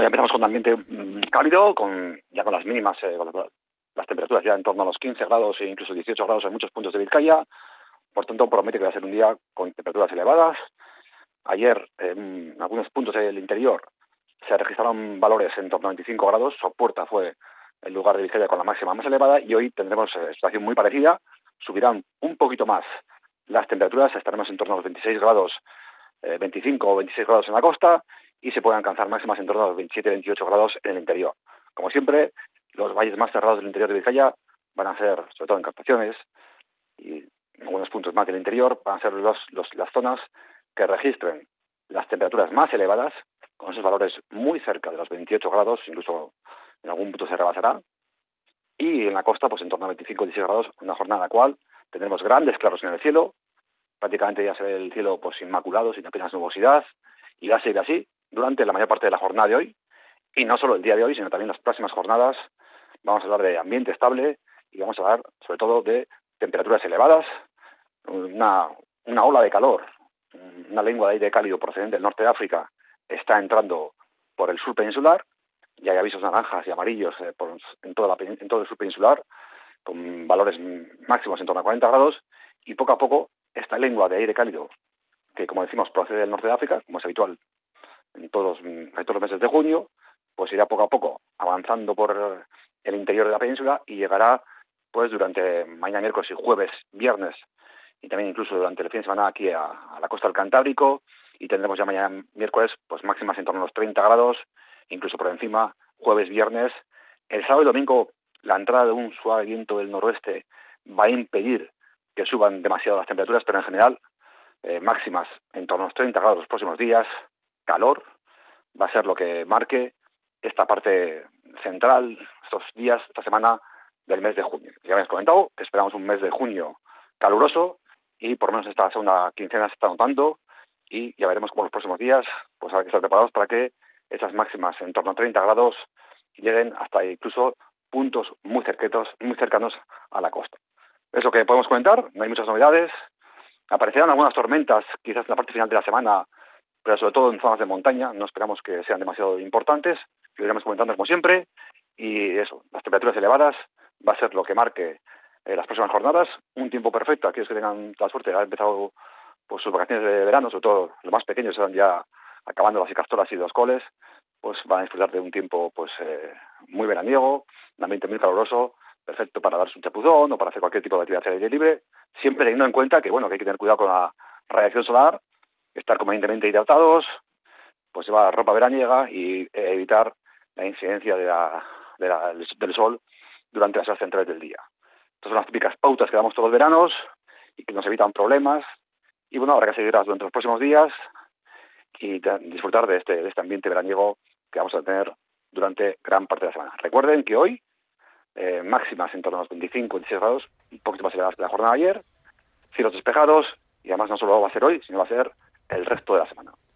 ya empezamos con un ambiente cálido, ya con las mínimas, con las temperaturas ya en torno a los 15 grados e incluso 18 grados en muchos puntos de Vizcaya. Por tanto, promete que va a ser un día con temperaturas elevadas. Ayer, en algunos puntos del interior, se registraron valores en torno a 25 grados. Sopuerta fue el lugar de Vizcaya con la máxima más elevada y hoy tendremos situación muy parecida. Subirán un poquito más las temperaturas, estaremos en torno a los 26 grados, 25 o 26 grados en la costa y se pueden alcanzar máximas en torno a los 27-28 grados en el interior. Como siempre, los valles más cerrados del interior de Vizcaya van a ser, sobre todo en Captaciones y en algunos puntos más del interior, van a ser las zonas que registren las temperaturas más elevadas, con esos valores muy cerca de los 28 grados, incluso en algún punto se rebasará, y en la costa pues en torno a 25 o 16 grados, una jornada en la cual tendremos grandes claros en el cielo, prácticamente ya se ve el cielo pues inmaculado, sin apenas nubosidad, y va a seguir así durante la mayor parte de la jornada de hoy, y no solo el día de hoy, sino también las próximas jornadas. Vamos a hablar de ambiente estable y vamos a hablar sobre todo de temperaturas elevadas, una ola de calor, una lengua de aire cálido procedente del norte de África está entrando por el sur peninsular, y hay avisos naranjas y amarillos en todo el sur peninsular, con valores máximos en torno a 40 grados, y poco a poco esta lengua de aire cálido, que como decimos procede del norte de África, como es habitual en todos los meses de junio, pues irá poco a poco avanzando por el interior de la península y llegará pues durante mañana miércoles y jueves, viernes y también incluso durante el fin de semana aquí a la costa del Cantábrico, y tendremos ya mañana miércoles pues máximas en torno a los 30 grados, incluso por encima jueves, viernes. El sábado y domingo la entrada de un suave viento del noroeste va a impedir que suban demasiado las temperaturas, pero en general máximas en torno a los 30 grados los próximos días, calor, va a ser lo que marque esta parte central, estos días, esta semana del mes de junio. Ya habéis comentado que esperamos un mes de junio caluroso y por lo menos esta segunda quincena se está notando, y ya veremos cómo los próximos días pues hay que estar preparados para que esas máximas en torno a 30 grados lleguen hasta incluso puntos muy cercanos a la costa. Es lo que podemos comentar, no hay muchas novedades. Aparecerán algunas tormentas quizás en la parte final de la semana, pero sobre todo en zonas de montaña, no esperamos que sean demasiado importantes, lo iremos comentando como siempre, y eso, las temperaturas elevadas va a ser lo que marque las próximas jornadas, un tiempo perfecto. Aquellos que tengan la suerte de haber empezado pues sus vacaciones de verano, sobre todo los más pequeños, están ya acabando las icastolas y los coles, pues van a disfrutar de un tiempo pues muy veraniego, un ambiente muy caluroso, perfecto para darse un chapuzón o para hacer cualquier tipo de actividad al aire libre, siempre teniendo en cuenta que bueno, que hay que tener cuidado con la radiación solar, estar convenientemente hidratados, pues llevar ropa veraniega y evitar la incidencia del sol durante las horas centrales del día. Estas son las típicas pautas que damos todos los veranos y que nos evitan problemas. Y bueno, habrá que seguirlas durante los próximos días y disfrutar de este ambiente veraniego que vamos a tener durante gran parte de la semana. Recuerden que hoy máximas en torno a los 25 o 26 grados, un poquito más elevadas que la jornada de ayer, cielos despejados, y además no solo va a ser hoy, sino va a ser el resto de la semana.